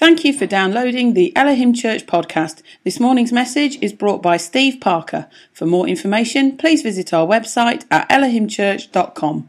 Thank you for downloading the Elohim Church podcast. This morning's message is brought by Steve Parker. For more information, please visit our website at elohimchurch.com.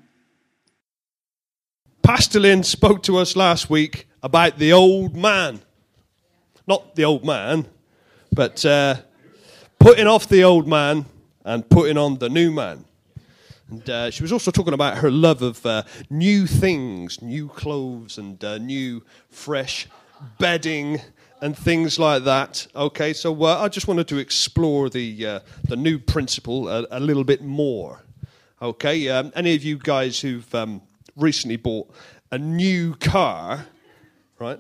Pastor Lynn spoke to us last week about the old man. Not the old man, but putting off the old man and putting on the new man. And she was also talking about her love of new things, new clothes and new fresh bedding and things like that. Okay, so I just wanted to explore the new principle a little bit more. Okay, any of you guys who've recently bought a new car, right?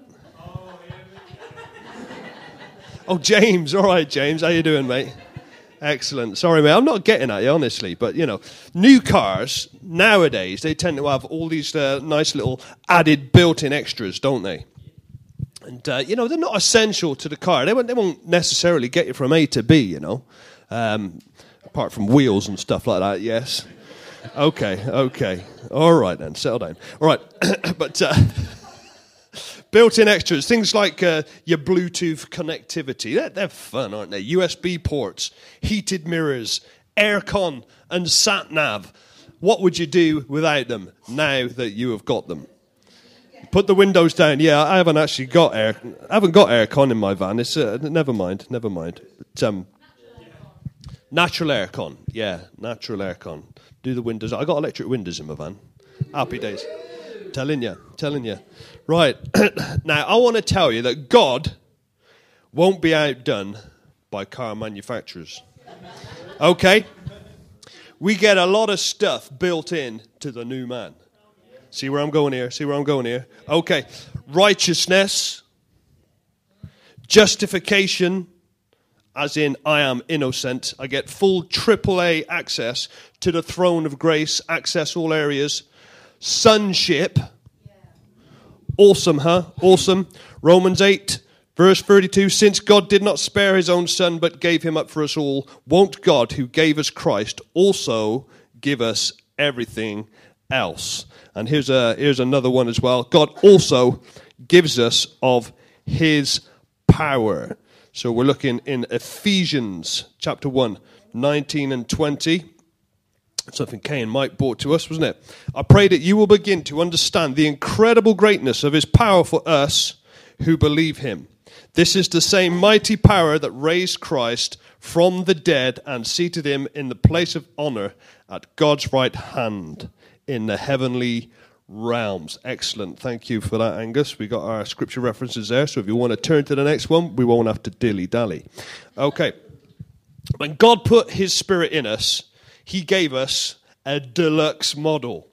Oh, James. All right, James. How you doing, mate? Excellent. Sorry, mate. I'm not getting at you, honestly. But, you know, new cars, nowadays, they tend to have all these nice little added built-in extras, don't they? And, you know, they're not essential to the car. They won't necessarily get you from A to B, you know. Apart from wheels and stuff like that, yes. Okay. All right, then. Settle down. All right. But built-in extras, things like your Bluetooth connectivity. They're fun, aren't they? USB ports, heated mirrors, aircon, and sat-nav. What would you do without them now that you have got them? Put the windows down. Yeah, I haven't actually got aircon in my van. It's never mind. But, natural aircon. Yeah, natural aircon. Do the windows. I got electric windows in my van. Happy days. Telling you. Right. Now, I want to tell you that God won't be outdone by car manufacturers. Okay? We get a lot of stuff built in to the new man. See where I'm going here? Okay. Righteousness, justification, as in I am innocent. I get full AAA access to the throne of grace, access all areas. Sonship. Awesome, huh? Awesome. Romans 8, verse 32, since God did not spare his own son, but gave him up for us all, won't God, who gave us Christ, also give us everything else? And here's another one as well. God also gives us of his power. So we're looking in Ephesians chapter 1, 19 and 20. Something Kay and Mike brought to us, wasn't it? I pray that you will begin to understand the incredible greatness of his power for us who believe him. This is the same mighty power that raised Christ from the dead and seated him in the place of honor at God's right hand in the heavenly realms. Excellent. Thank you for that, Angus. We got our scripture references there, so if you want to turn to the next one, we won't have to dilly-dally. Okay. When God put his spirit in us, he gave us a deluxe model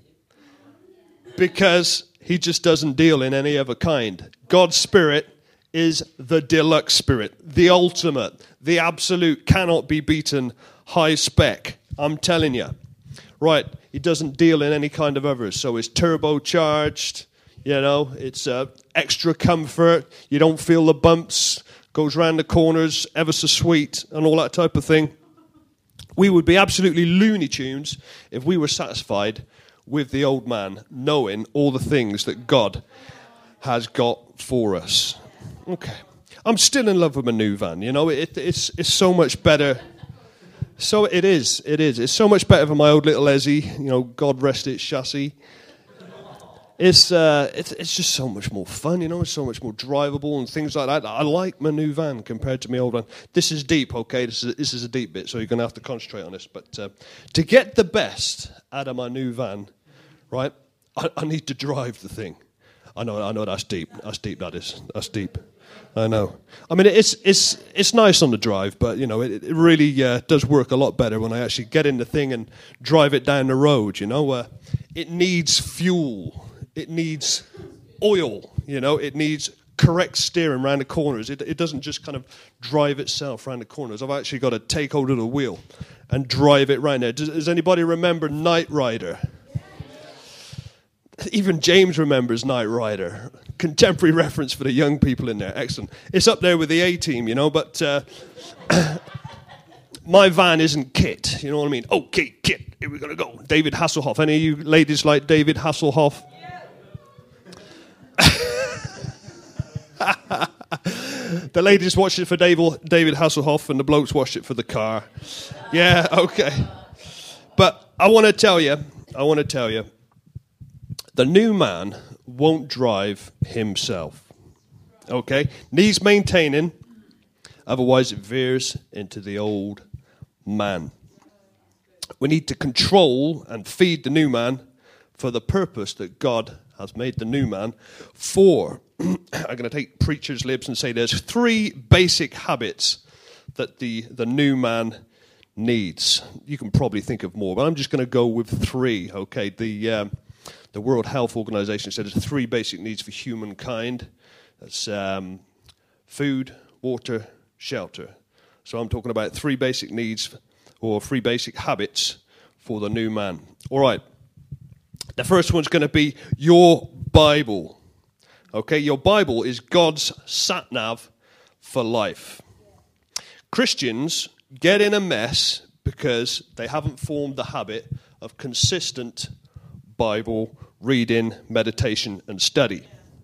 because he just doesn't deal in any other kind. God's spirit is the deluxe spirit, the ultimate, the absolute, cannot be beaten, high spec. I'm telling you. Right, he doesn't deal in any kind of others. So it's turbocharged, you know, it's extra comfort. You don't feel the bumps, goes round the corners, ever so sweet, and all that type of thing. We would be absolutely Looney Tunes if we were satisfied with the old man, knowing all the things that God has got for us. Okay. I'm still in love with my new van, you know. It's so much better. So it is. It's so much better than my old little Ezzy, you know, God rest its chassis. It's just so much more fun, you know. It's so much more drivable and things like that. I like my new van compared to my old one. This is deep, okay? This is a deep bit, so you're going to have to concentrate on this. But to get the best out of my new van, right, I need to drive the thing. I know that's deep. That's deep, that is. That's deep. I know. I mean, it's nice on the drive, but, you know, it really does work a lot better when I actually get in the thing and drive it down the road, you know. It needs fuel. It needs oil, you know. It needs correct steering around the corners. It doesn't just kind of drive itself around the corners. I've actually got to take hold of the wheel and drive it round there. Does anybody remember Knight Rider? Even James remembers Knight Rider. Contemporary reference for the young people in there. Excellent. It's up there with the A-Team, you know, but my van isn't Kit, you know what I mean? Okay, Kit, here we're going to go. David Hasselhoff. Any of you ladies like David Hasselhoff? The ladies watched it for David Hasselhoff, and the blokes watched it for the car. Yeah, okay. But I want to tell you, the new man won't drive himself. Okay? Needs maintaining, otherwise it veers into the old man. We need to control and feed the new man for the purpose that God has made the new man for. I'm going to take preacher's libs and say there's 3 basic habits that the new man needs. You can probably think of more, but I'm just going to go with 3. Okay, the World Health Organization said there's 3 basic needs for humankind. That's food, water, shelter. So I'm talking about 3 basic needs or 3 basic habits for the new man. All right. The first one's going to be your Bible. Okay, your Bible is God's sat-nav for life. Christians get in a mess because they haven't formed the habit of consistent Bible reading, meditation, and study.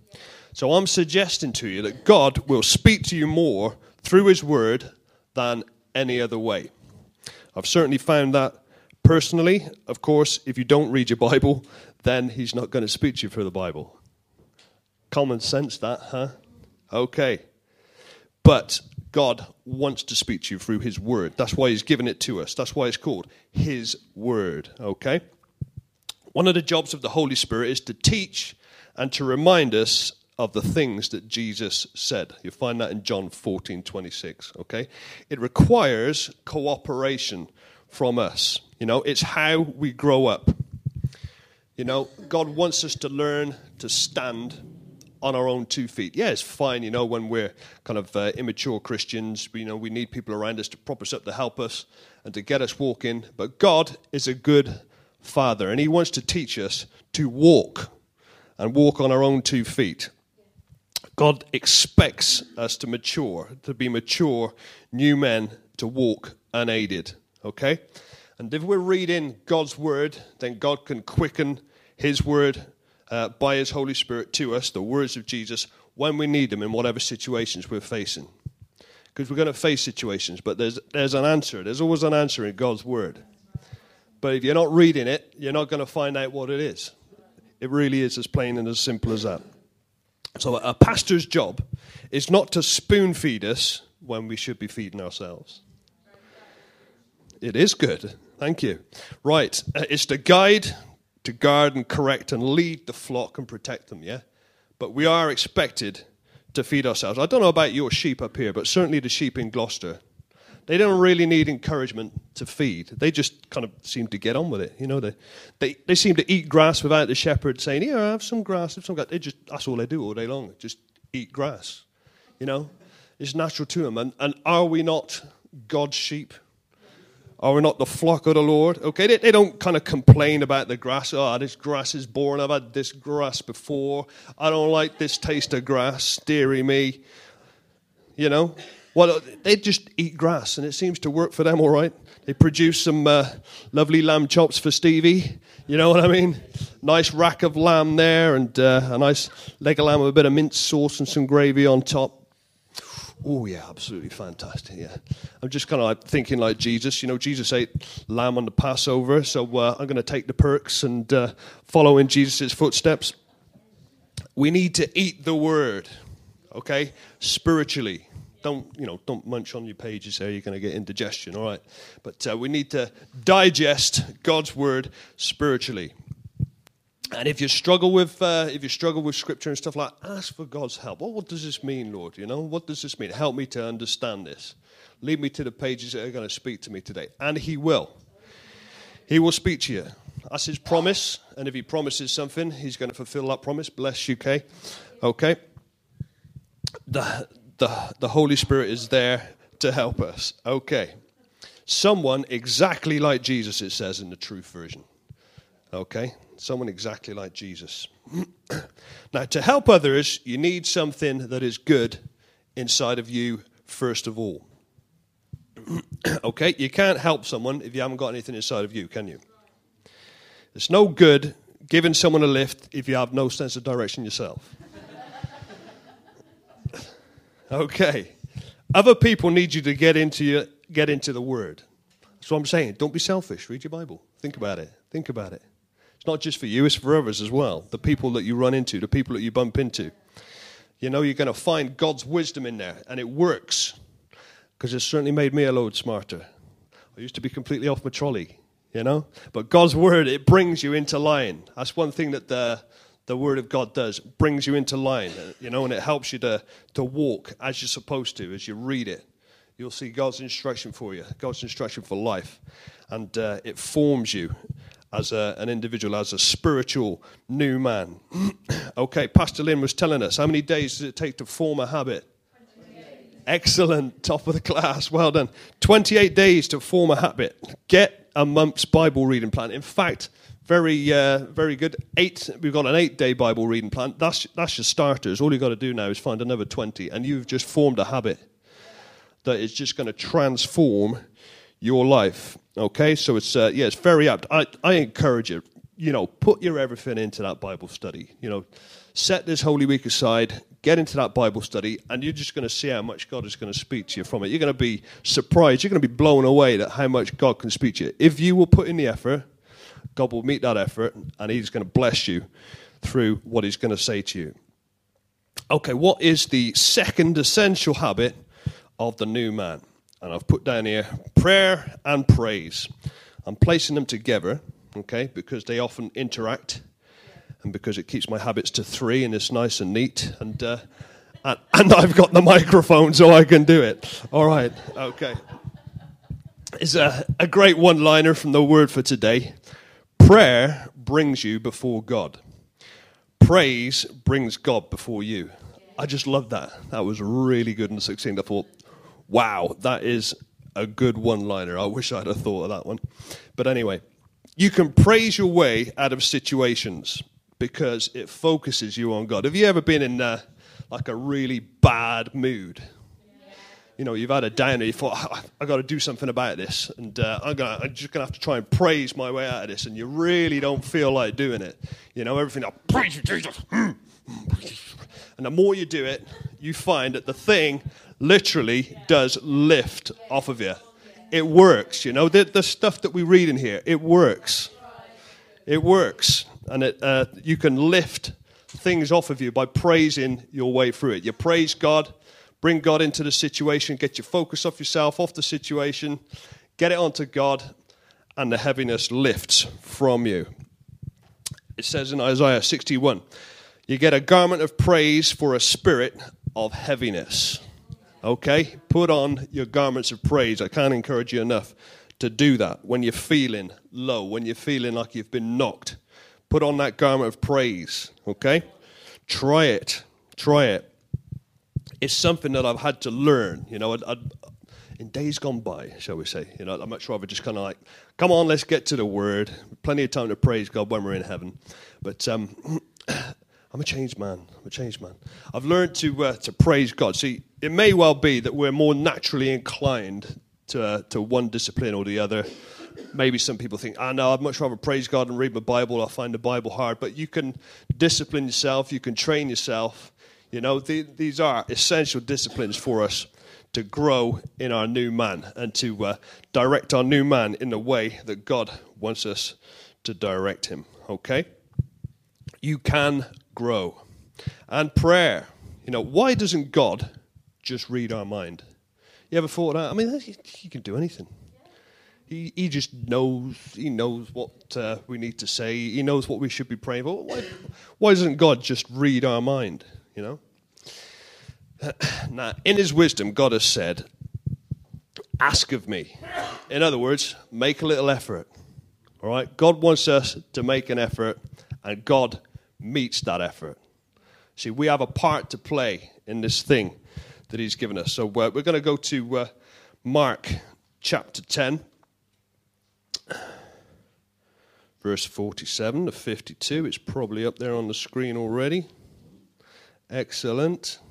So I'm suggesting to you that God will speak to you more through His Word than any other way. I've certainly found that personally. Of course, if you don't read your Bible, then He's not going to speak to you through the Bible. Common sense, that, huh? Okay. But God wants to speak to you through His Word. That's why He's given it to us. That's why it's called His Word, okay? One of the jobs of the Holy Spirit is to teach and to remind us of the things that Jesus said. You'll find that in John 14:26, okay? It requires cooperation from us. You know, it's how we grow up. You know, God wants us to learn to stand on our own 2 feet. Yeah, it's fine, you know, when we're kind of immature Christians, we need people around us to prop us up, to help us, and to get us walking. But God is a good Father, and He wants to teach us to walk, and walk on our own 2 feet. God expects us to mature, to be mature new men, to walk unaided, okay? And if we're reading God's Word, then God can quicken His Word by His Holy Spirit to us, the words of Jesus, when we need them in whatever situations we're facing. Because we're going to face situations, but there's an answer. There's always an answer in God's Word. But if you're not reading it, you're not going to find out what it is. It really is as plain and as simple as that. So a pastor's job is not to spoon feed us when we should be feeding ourselves. It is good. Thank you. Right. It's to guide, to guard and correct and lead the flock and protect them, yeah? But we are expected to feed ourselves. I don't know about your sheep up here, but certainly the sheep in Gloucester, they don't really need encouragement to feed. They just kind of seem to get on with it. You know, they seem to eat grass without the shepherd saying, here, have some grass, have some grass. That's all they do all day long, just eat grass. You know, it's natural to them. And are we not God's sheep? Are we not the flock of the Lord? Okay, they don't kind of complain about the grass. Oh, this grass is boring. I've had this grass before. I don't like this taste of grass. Deary me. You know? Well, they just eat grass, and it seems to work for them all right. They produce some lovely lamb chops for Stevie. You know what I mean? Nice rack of lamb there, and a nice leg of lamb with a bit of mint sauce and some gravy on top. Oh, yeah, absolutely fantastic, yeah. I'm just kind of like thinking like Jesus. You know, Jesus ate lamb on the Passover, so I'm going to take the perks and follow in Jesus' footsteps. We need to eat the Word, okay, spiritually. Don't munch on your pages there. You're going to get indigestion, all right? But we need to digest God's Word spiritually. And if you struggle with Scripture and stuff like that, ask for God's help. Well, what does this mean, Lord? You know, what does this mean? Help me to understand this. Lead me to the pages that are going to speak to me today. And He will. He will speak to you. That's His promise. And if He promises something, He's going to fulfill that promise. Bless you, Kay. Okay. The Holy Spirit is there to help us. Okay. Someone exactly like Jesus, it says in the Truth Version. Okay. Someone exactly like Jesus. Now, to help others, you need something that is good inside of you first of all. Okay? You can't help someone if you haven't got anything inside of you, can you? It's no good giving someone a lift if you have no sense of direction yourself. Okay. Other people need you to get into the Word. That's what I'm saying. Don't be selfish. Read your Bible. Think about it. Think about it. It's not just for you, it's for others as well. The people that you run into, the people that you bump into. You know, you're going to find God's wisdom in there, and it works. Because it certainly made me a load smarter. I used to be completely off my trolley, you know. But God's Word, it brings you into line. That's one thing that the Word of God does. It brings you into line, you know, and it helps you to walk as you're supposed to, as you read it. You'll see God's instruction for you, God's instruction for life. And it forms you as an individual, as a spiritual new man. Okay, Pastor Lynn was telling us, how many days does it take to form a habit? 28. Excellent, top of the class, well done. 28 days to form a habit. Get a month's Bible reading plan. In fact, very good. We've got an 8-day Bible reading plan. That's your starters. All you've got to do now is find another 20, and you've just formed a habit that is just going to transform your life. Okay, so it's very apt. I encourage you, you know, put your everything into that Bible study. You know, set this Holy Week aside, get into that Bible study, and you're just going to see how much God is going to speak to you from it. You're going to be surprised. You're going to be blown away at how much God can speak to you. If you will put in the effort, God will meet that effort, and He's going to bless you through what He's going to say to you. Okay, what is the second essential habit of the new man? And I've put down here prayer and praise. I'm placing them together, okay, because they often interact, and because it keeps my habits to 3, and it's nice and neat, and I've got the microphone so I can do it. All right, okay. It's a great one-liner from the word for today. Prayer brings you before God. Praise brings God before you. I just love that. That was really good and succinct. I thought, wow, that is a good one-liner. I wish I'd have thought of that one. But anyway, you can praise your way out of situations because it focuses you on God. Have you ever been in like a really bad mood? You know, you've had a downer, you thought, I've got to do something about this, and I'm just going to have to try and praise my way out of this, and you really don't feel like doing it. You know, everything, praise you, Jesus. And the more you do it, you find that the thing literally does lift off of you. It works, you know. The stuff that we read in here, it works. It works. And you can lift things off of you by praising your way through it. You praise God, bring God into the situation, get your focus off yourself, off the situation, get it onto God, and the heaviness lifts from you. It says in Isaiah 61, you get a garment of praise for a spirit of heaviness. Okay? Put on your garments of praise. I can't encourage you enough to do that. When you're feeling low, when you're feeling like you've been knocked, put on that garment of praise. Okay? Try it. Try it. It's something that I've had to learn. You know, in days gone by, shall we say. You know, I'd much rather just kind of like, come on, let's get to the Word. Plenty of time to praise God when we're in heaven. But I'm a changed man. I'm a changed man. I've learned to praise God. See, it may well be that we're more naturally inclined to one discipline or the other. Maybe some people think, no, I'd much rather praise God and read my Bible. I find the Bible hard. But you can discipline yourself. You can train yourself. You know, these are essential disciplines for us to grow in our new man and to direct our new man in the way that God wants us to direct him. Okay? You can grow. And prayer. You know, why doesn't God just read our mind? You ever thought that? I mean, he can do anything. He just knows. He knows what we need to say. He knows what we should be praying for. Why doesn't God just read our mind? You know. Now, in His wisdom, God has said, "Ask of me." In other words, make a little effort. All right. God wants us to make an effort, and God meets that effort. See, we have a part to play in this thing that He's given us. So we're going to go to Mark chapter 10. Verse 47 to 52. It's probably up there on the screen already. Excellent.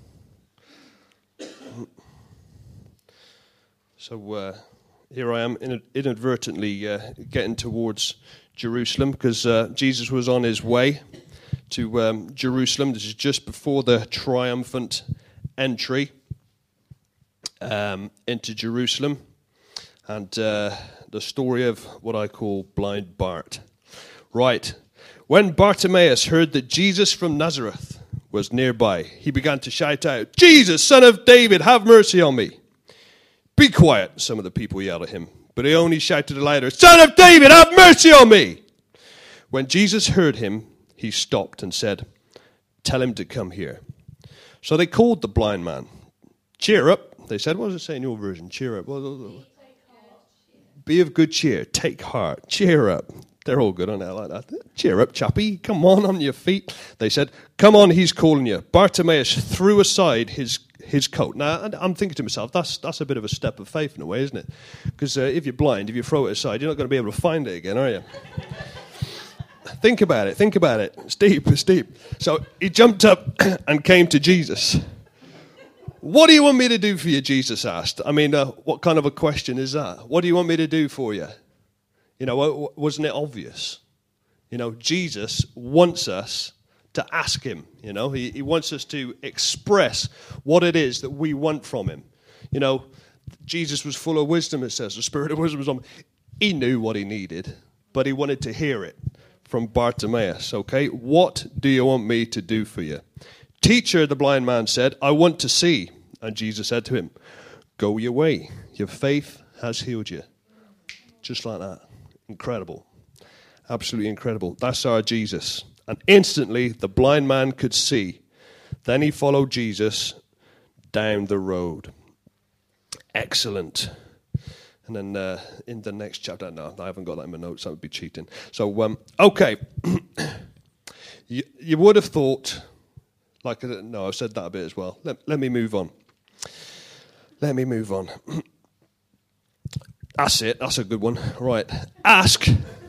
So here I am inadvertently getting towards Jerusalem because Jesus was on his way to Jerusalem. This is just before the triumphant entry. into Jerusalem, and the story of what I call blind Bart. Right. When Bartimaeus heard that Jesus from Nazareth was nearby, he began to shout out, "Jesus, son of David, have mercy on me." "Be quiet," some of the people yelled at him, but he only shouted louder, "Son of David, have mercy on me." When Jesus heard him, he stopped and said, "Tell him to come here." So they called the blind man. "Cheer up," they said. What does it say in your version? Cheer up. Be of good cheer. Take heart. Cheer up. They're all good on it like that. "Cheer up, chappy. Come on your feet." They said, "Come on, he's calling you." Bartimaeus threw aside his coat. Now, I'm thinking to myself, that's a bit of a step of faith in a way, isn't it? Because if you're blind, if you throw it aside, you're not going to be able to find it again, are you? Think about it. It's deep. So he jumped up and came to Jesus. "What do you want me to do for you?" Jesus asked. I mean, what kind of a question is that? What do you want me to do for you? You know, wasn't it obvious? You know, Jesus wants us to ask him. You know, he wants us to express what it is that we want from him. You know, Jesus was full of wisdom, it says. The spirit of wisdom was on him. He knew what he needed, but he wanted to hear it from Bartimaeus, okay? "What do you want me to do for you?" "Teacher," the blind man said, "I want to see." And Jesus said to him, "Go your way. Your faith has healed you." Just like that. Incredible. Absolutely incredible. That's our Jesus. And instantly, the blind man could see. Then he followed Jesus down the road. Excellent. And then in the next chapter, no, I haven't got that in my notes. That would be cheating. So, okay. you would have thought, no, I've said that a bit as well. Let me move on. That's it. That's a good one. Right. Ask,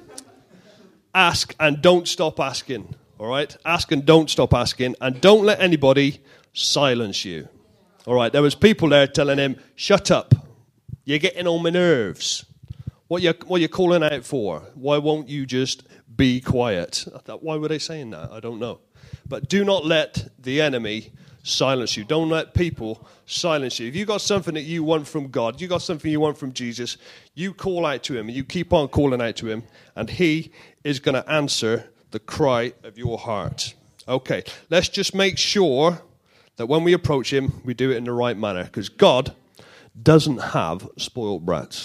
and don't stop asking. All right? Ask and don't stop asking, and don't let anybody silence you. All right? There was people there telling him, "Shut up. You're getting on my nerves. What you calling out for? Why won't you just be quiet?" Why were they saying that? I don't know. But do not let the enemy silence you. Don't let people silence you. If you got something that you want from God, you got something you want from Jesus, you call out to him, and you keep on calling out to him, and he is going to answer the cry of your heart. Okay, let's just make sure that when we approach him, we do it in the right manner, because God doesn't have spoiled brats.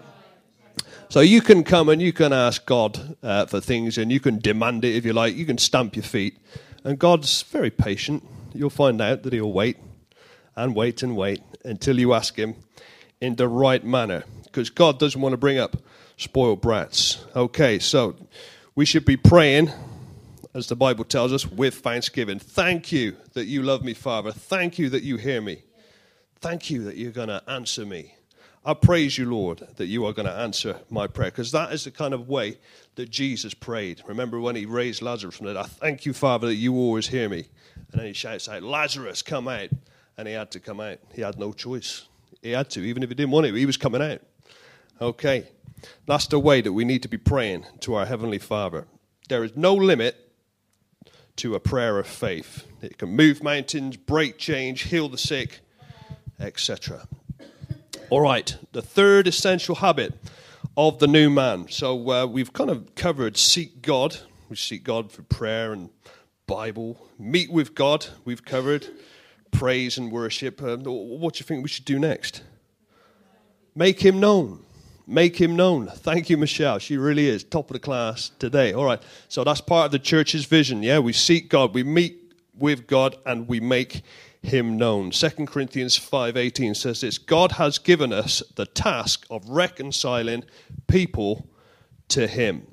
So you can come and you can ask God for things, and you can demand it if you like. You can stamp your feet, and God's very patient. You'll find out that he'll wait and wait and wait until you ask him in the right manner, because God doesn't want to bring up spoiled brats. Okay, so we should be praying, as the Bible tells us, with thanksgiving. Thank you that you love me, Father. Thank you that you hear me. Thank you that you're going to answer me. I praise you, Lord, that you are going to answer my prayer, because that is the kind of way that Jesus prayed. Remember when he raised Lazarus from the dead? "I thank you, Father, that you always hear me." And then he shouts out, "Lazarus, come out." And he had to come out. He had no choice. He had to, even if he didn't want to. He was coming out. Okay. That's the way that we need to be praying to our Heavenly Father. There is no limit to a prayer of faith. It can move mountains, break change, heal the sick, etc. All right, the third essential habit of the new man. So we've kind of covered seek God. We seek God for prayer and Bible. Meet with God, we've covered. Praise and worship. What do you think we should do next? Make him known. Make him known. Thank you, Michelle. She really is top of the class today. All right, so that's part of the church's vision. Yeah, we seek God, we meet with God, and we make him known. 2 Corinthians 5:18 says this: God has given us the task of reconciling people to him.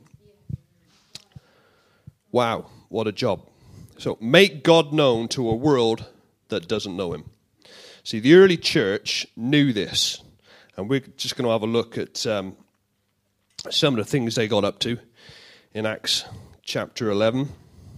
Wow, what a job. So make God known to a world that doesn't know him. See, the early church knew this, and we're just going to have a look at some of the things they got up to in Acts chapter 11.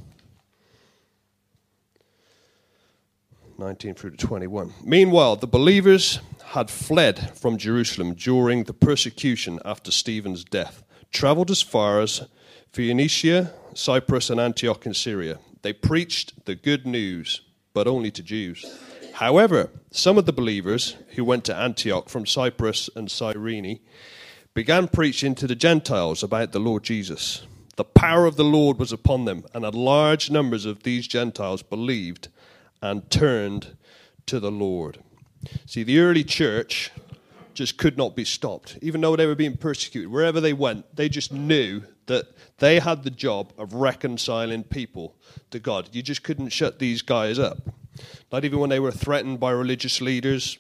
19 through to 21. Meanwhile, the believers had fled from Jerusalem during the persecution after Stephen's death, traveled as far as Phoenicia, Cyprus, and Antioch in Syria. They preached the good news, but only to Jews. However, some of the believers who went to Antioch from Cyprus and Cyrene began preaching to the Gentiles about the Lord Jesus. The power of the Lord was upon them, and large numbers of these Gentiles believed and turned to the Lord. See, the early church just could not be stopped. Even though they were being persecuted, wherever they went, they just knew that they had the job of reconciling people to God. You just couldn't shut these guys up. Not even when they were threatened by religious leaders.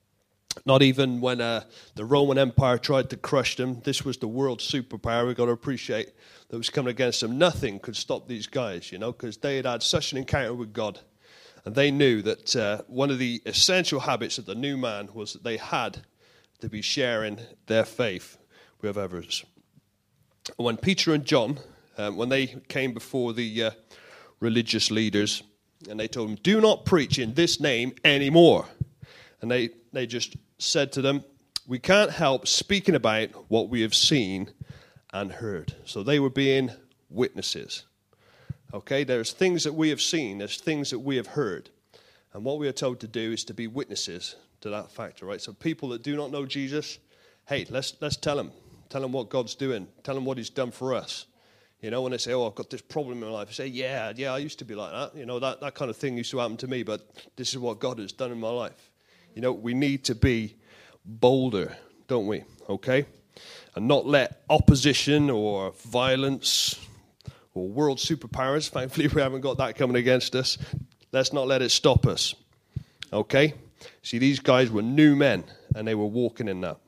Not even when the Roman Empire tried to crush them. This was the world superpower. We've got to appreciate that was coming against them. Nothing could stop these guys, because they had had such an encounter with God. And they knew that one of the essential habits of the new man was that they had to be sharing their faith with others. When Peter and John, when they came before the religious leaders, and they told them, do not preach in this name anymore. And they just said to them, we can't help speaking about what we have seen and heard. So they were being witnesses. Okay, there's things that we have seen, there's things that we have heard. And what we are told to do is to be witnesses to that factor, right? So people that do not know Jesus, hey, let's tell them. Tell them what God's doing. Tell them what he's done for us. When they say, oh, I've got this problem in my life, I say, yeah, I used to be like that. That kind of thing used to happen to me, but this is what God has done in my life. We need to be bolder, don't we? Okay? And not let opposition or violence or world superpowers, thankfully we haven't got that coming against us, let's not let it stop us. Okay? See, these guys were new men, and they were walking in that.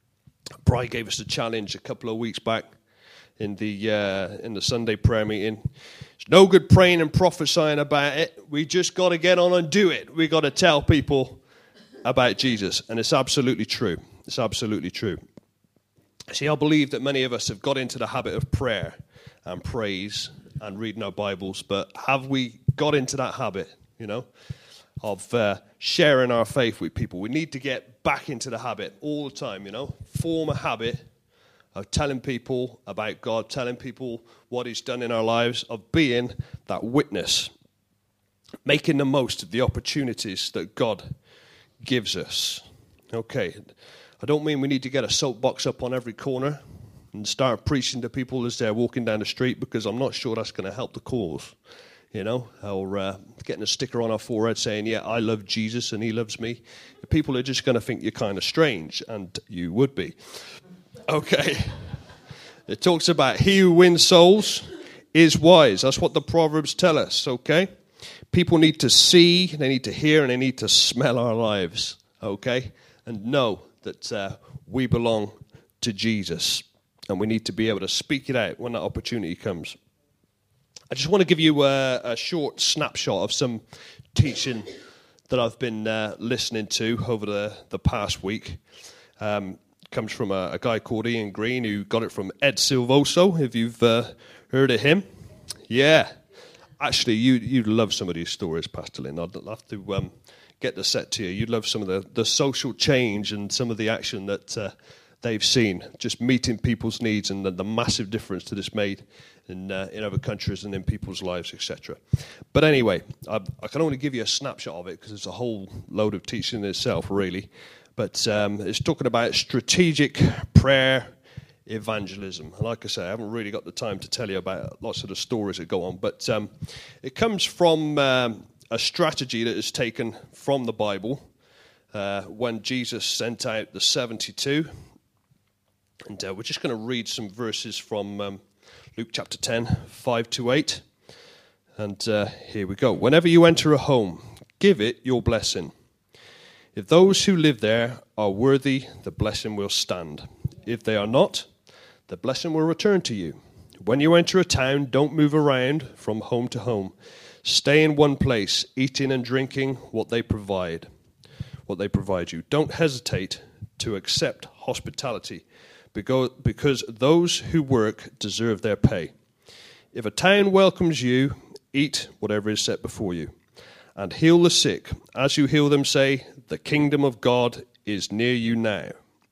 Bri gave us a challenge a couple of weeks back in the Sunday prayer meeting. It's no good praying and prophesying about it. We just got to get on and do it. We got to tell people about Jesus, and it's absolutely true. It's absolutely true. See, I believe that many of us have got into the habit of prayer and praise and reading our Bibles, but have we got into that habit, of sharing our faith with people? We need to get back into the habit all the time, form a habit of telling people about God, telling people what he's done in our lives, of being that witness, making the most of the opportunities that God gives us. Okay, I don't mean we need to get a soapbox up on every corner and start preaching to people as they're walking down the street, because I'm not sure that's going to help the cause, or getting a sticker on our forehead saying, yeah, I love Jesus and he loves me. People are just going to think you're kind of strange, and you would be. Okay. It talks about he who wins souls is wise. That's what the Proverbs tell us, okay? People need to see, they need to hear, and they need to smell our lives, okay? And know that we belong to Jesus, and we need to be able to speak it out when that opportunity comes. I just want to give you a short snapshot of some teaching that I've been listening to over the past week. Comes from a guy called Ian Green, who got it from Ed Silvoso, if you've heard of him. Yeah. Actually, you'd love some of these stories, Pastor Lynn. I'd love to get the set to you. You'd love some of the social change and some of the action that they've seen, just meeting people's needs, and the massive difference that it's made in other countries and in people's lives, etc. But anyway, I can only give you a snapshot of it because it's a whole load of teaching in itself, really. But it's talking about strategic prayer evangelism. And like I say, I haven't really got the time to tell you about lots of the stories that go on. But it comes from a strategy that is taken from the Bible when Jesus sent out the 72. And we're just going to read some verses from Luke chapter 10, 5-8. And here we go. Whenever you enter a home, give it your blessing. If those who live there are worthy, the blessing will stand. If they are not, the blessing will return to you. When you enter a town, don't move around from home to home. Stay in one place, eating and drinking what they provide you. Don't hesitate to accept hospitality, because those who work deserve their pay. If a town welcomes you, eat whatever is set before you, and heal the sick. As you heal them, say, the kingdom of God is near you now.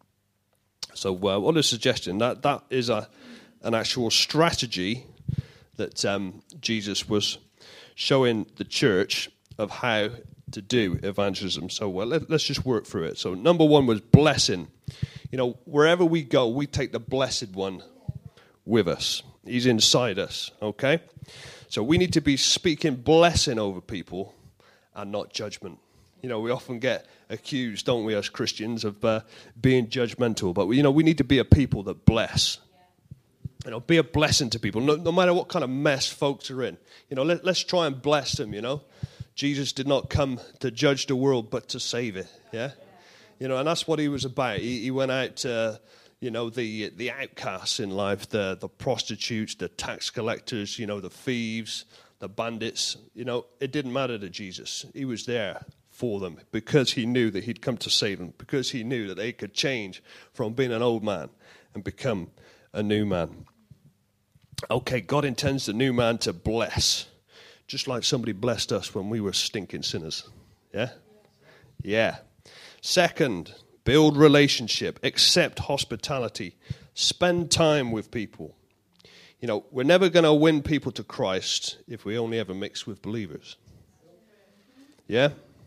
So what a suggestion. That is an actual strategy that Jesus was showing the church of how to do evangelism so well. Let's just work through it. So number one was blessing. You know, wherever we go, we take the blessed one with us. He's inside us, okay? So we need to be speaking blessing over people and not judgment. You know, we often get accused, don't we, as Christians, of being judgmental. But, you know, we need to be a people that bless. You know, be a blessing to people, no matter what kind of mess folks are in. You know, let's try and bless them, you know. Jesus did not come to judge the world, but to save it, yeah? You know, and that's what he was about. He went out to, you know, the outcasts in life, the prostitutes, the tax collectors, you know, the thieves, the bandits. You know, it didn't matter to Jesus. He was there for them because he knew that he'd come to save them, because he knew that they could change from being an old man and become a new man. Okay, God intends the new man to bless, just like somebody blessed us when we were stinking sinners. Yeah? Yeah. Second, build relationship, accept hospitality, spend time with people. You know, we're never going to win people to Christ if we only ever mix with believers. Yeah?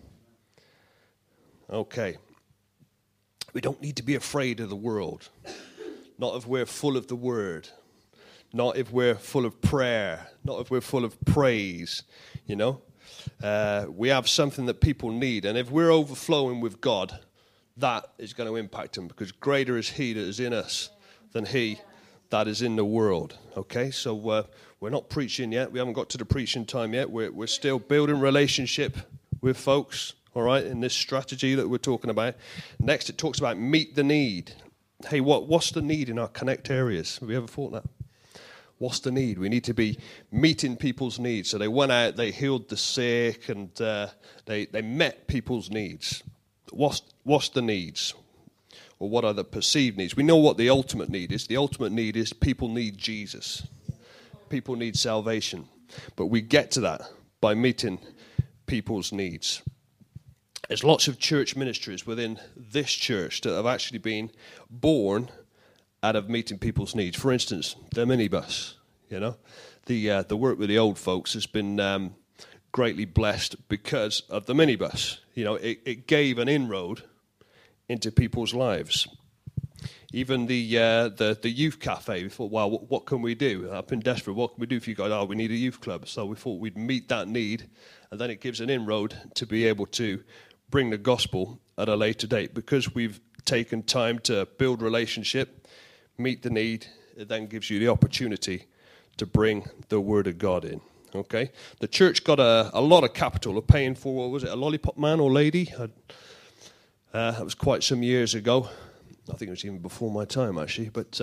Okay. We don't need to be afraid of the world. Not if we're full of the word. Not if we're full of prayer. Not if we're full of praise, you know. We have something that people need. And if we're overflowing with God, that is going to impact them, because greater is he that is in us than he that is in the world. Okay, so we're not preaching yet. We haven't got to the preaching time yet. We're still building relationship with folks, all right, in this strategy that we're talking about. Next, it talks about meet the need. Hey, what's the need in our connect areas? Have we ever thought that? What's the need? We need to be meeting people's needs. So they went out, they healed the sick, and they met people's needs. What's the needs? Or what are the perceived needs? We know what the ultimate need is. The ultimate need is people need Jesus. People need salvation. But we get to that by meeting people's needs. There's lots of church ministries within this church that have actually been born out of meeting people's needs. For instance, the minibus, you know. The work with the old folks has been greatly blessed because of the minibus. You know, it gave an inroad into people's lives. Even the youth cafe, we thought, well, what can we do? Up in Desperate, what can we do for you guys? Oh, we need a youth club. So we thought we'd meet that need, and then it gives an inroad to be able to bring the gospel at a later date. Because we've taken time to build relationship, meet the need, it then gives you the opportunity to bring the word of God in. Okay? The church got a lot of capital of paying for, what was it, a lollipop man or lady? That was quite some years ago. I think it was even before my time, actually. But,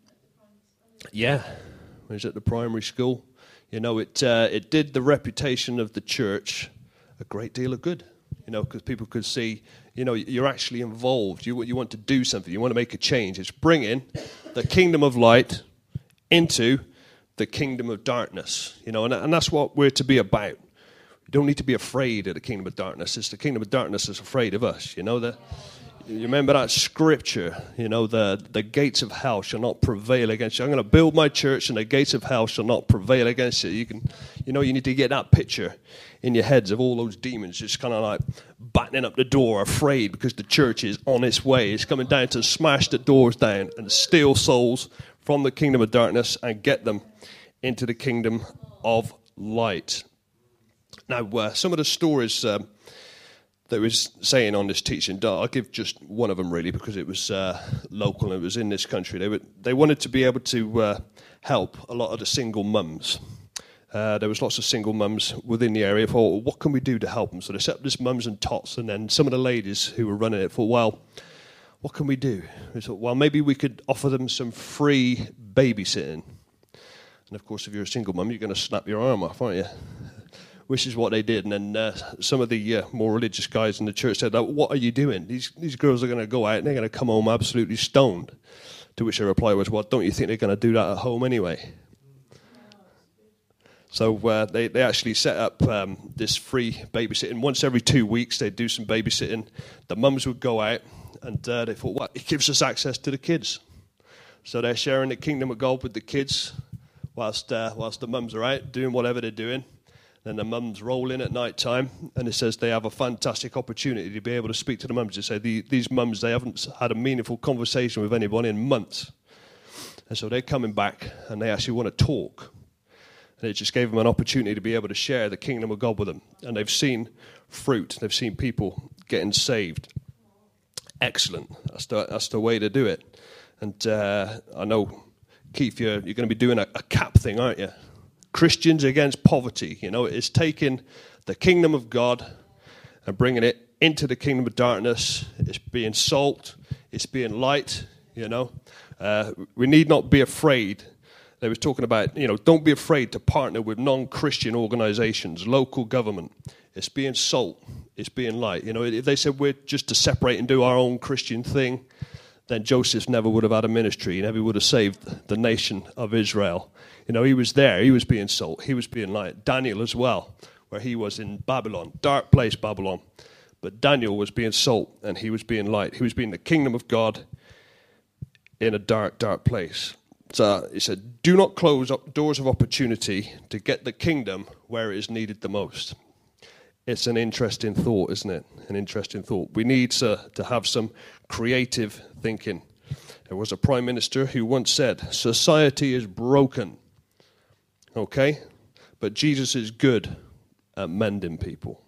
yeah, it was at the primary school. You know, it did the reputation of the church a great deal of good, you know, because people could see, you know, you're actually involved. You want to do something. You want to make a change. It's bringing the kingdom of light into the kingdom of darkness, you know, and that's what we're to be about. We don't need to be afraid of the kingdom of darkness. It's the kingdom of darkness that's afraid of us, you know. You remember that scripture, you know, the gates of hell shall not prevail against you. I'm going to build my church and the gates of hell shall not prevail against it. You need to get that picture in your heads of all those demons just kind of like battening up the door, afraid because the church is on its way. It's coming down to smash the doors down and steal souls from the kingdom of darkness and get them into the kingdom of light. Now, some of the stories that was saying on this teaching, I'll give just one of them really because it was local and it was in this country. They wanted to be able to help a lot of the single mums. There was lots of single mums within the area. Thought, well, what can we do to help them? So they set up this Mums and Tots, and then some of the ladies who were running it thought, well, what can we do? We thought, well, maybe we could offer them some free babysitting. And of course, if you're a single mum, you're going to snap your arm off, aren't you? Which is what they did. And then some of the more religious guys in the church said, what are you doing? These girls are going to go out and they're going to come home absolutely stoned. To which their reply was, well, don't you think they're going to do that at home anyway? So they actually set up this free babysitting. Once every 2 weeks, they'd do some babysitting. The mums would go out and they thought, well, it gives us access to the kids. So they're sharing the kingdom of God with the kids whilst the mums are out doing whatever they're doing. Then the mums roll in at night time, and it says they have a fantastic opportunity to be able to speak to the mums. They say these mums, they haven't had a meaningful conversation with anyone in months. And so they're coming back, and they actually want to talk. And it just gave them an opportunity to be able to share the kingdom of God with them. And they've seen fruit. They've seen people getting saved. Excellent. That's the way to do it. And I know, Keith, you're going to be doing a CAP thing, aren't you? Christians against poverty. You know, it's taking the kingdom of God and bringing it into the kingdom of darkness. It's being salt. It's being light, you know. We need not be afraid. They was talking about, you know, don't be afraid to partner with non-Christian organizations, local government. It's being salt. It's being light. You know, if they said we're just to separate and do our own Christian thing, then Joseph never would have had a ministry. He never would have saved the nation of Israel. You know, he was there. He was being salt. He was being light. Daniel as well, where he was in Babylon, dark place Babylon. But Daniel was being salt, and he was being light. He was being the kingdom of God in a dark, dark place. So he said, do not close up doors of opportunity to get the kingdom where it is needed the most. It's an interesting thought, isn't it? An interesting thought. We need to have some creative thinking. There was a prime minister who once said, society is broken, okay? But Jesus is good at mending people,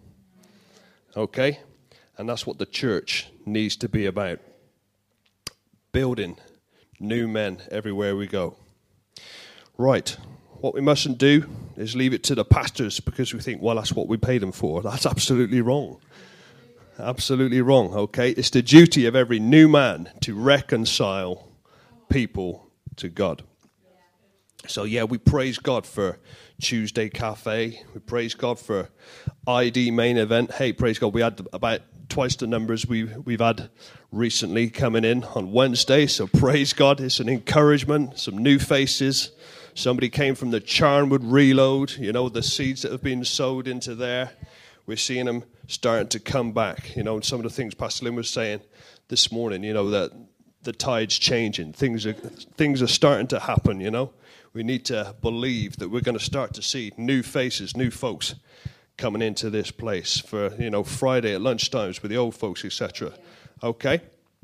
okay? And that's what the church needs to be about. Building new men everywhere we go. Right. What we mustn't do is leave it to the pastors because we think, well, that's what we pay them for. That's absolutely wrong. Absolutely wrong, okay? It's the duty of every new man to reconcile people to God. So, yeah, we praise God for Tuesday Cafe. We praise God for ID main event. Hey, praise God, we had about twice the numbers we've had recently coming in on Wednesday. So praise God, it's an encouragement, some new faces. Somebody came from the Charnwood Reload, you know, the seeds that have been sowed into there. We're seeing them starting to come back, you know, and some of the things Pastor Lynn was saying this morning, you know, that the tide's changing. Things are starting to happen, you know. We need to believe that we're going to start to see new faces, new folks coming into this place for, you know, Friday at lunchtimes with the old folks, etc. Okay?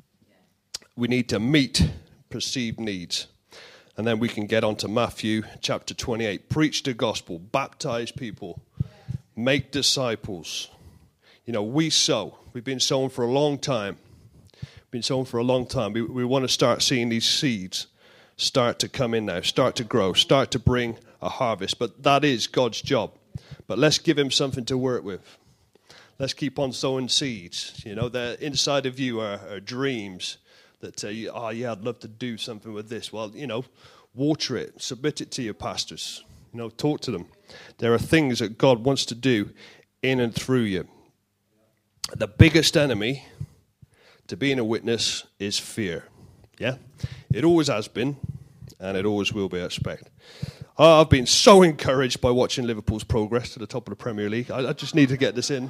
We need to meet perceived needs. And then we can get on to Matthew chapter 28. Preach the gospel, baptize people, make disciples. You know, we sow. We've been sowing for a long time. We want to start seeing these seeds start to come in now, start to grow, start to bring a harvest. But that is God's job. But let's give him something to work with. Let's keep on sowing seeds. You know, the inside of you are dreams that I'd love to do something with this. Well, you know, water it, submit it to your pastors. You know, talk to them. There are things that God wants to do in and through you. The biggest enemy to being a witness is fear. Yeah? It always has been, and it always will be, I expect. I've been so encouraged by watching Liverpool's progress to the top of the Premier League. I just need to get this in.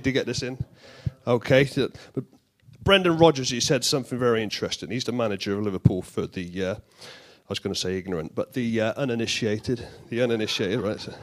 Okay. But Brendan Rodgers, he said something very interesting. He's the manager of Liverpool for the, I was going to say ignorant, but the uninitiated. The uninitiated, right? So,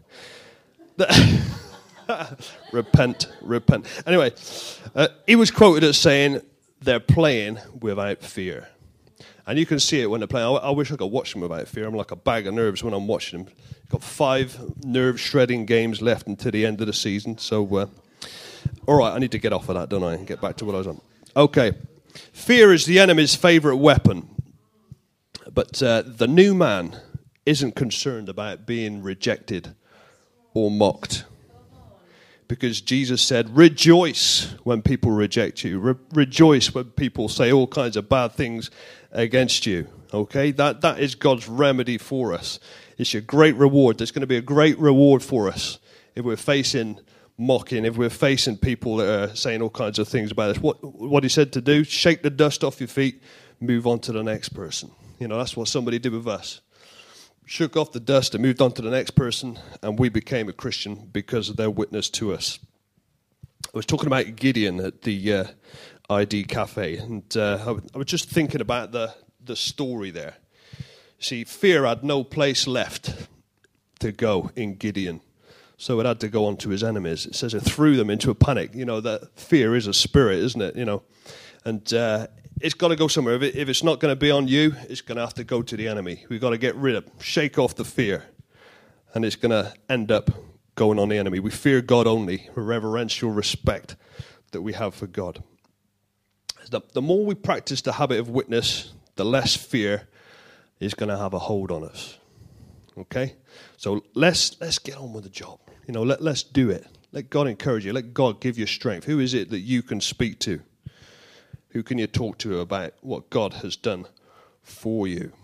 repent. Anyway, he was quoted as saying, they're playing without fear. And you can see it when they're playing. I wish I could watch them without fear. I'm like a bag of nerves when I'm watching them. Got 5 nerve-shredding games left until the end of the season. So, all right, I need to get off of that, don't I, and get back to what I was on. Okay. Fear is the enemy's favorite weapon. But the new man isn't concerned about being rejected or mocked. Because Jesus said, rejoice when people reject you. Rejoice when people say all kinds of bad things against you. Okay? That is God's remedy for us. It's a great reward. There's going to be a great reward for us if we're facing mocking, if we're facing people that are saying all kinds of things about us. What he said to do, shake the dust off your feet, move on to the next person. You know, that's what somebody did with us. Shook off the dust and moved on to the next person, and we became a Christian because of their witness to us. I was talking about Gideon at the ID Cafe, and I was just thinking about the story there. See, fear had no place left to go in Gideon. So it had to go on to his enemies. It says it threw them into a panic. That fear is a spirit, isn't it? And it's got to go somewhere. If it's not going to be on you, it's going to have to go to the enemy. We've got to get rid of, shake off the fear. And it's going to end up going on the enemy. We fear God only, a reverential respect that we have for God. The more we practice the habit of witness, the less fear is going to have a hold on us. Okay? So let's get on with the job. Let's do it. Let God encourage you. Let God give you strength. Who is it that you can speak to? Who can you talk to about what God has done for you?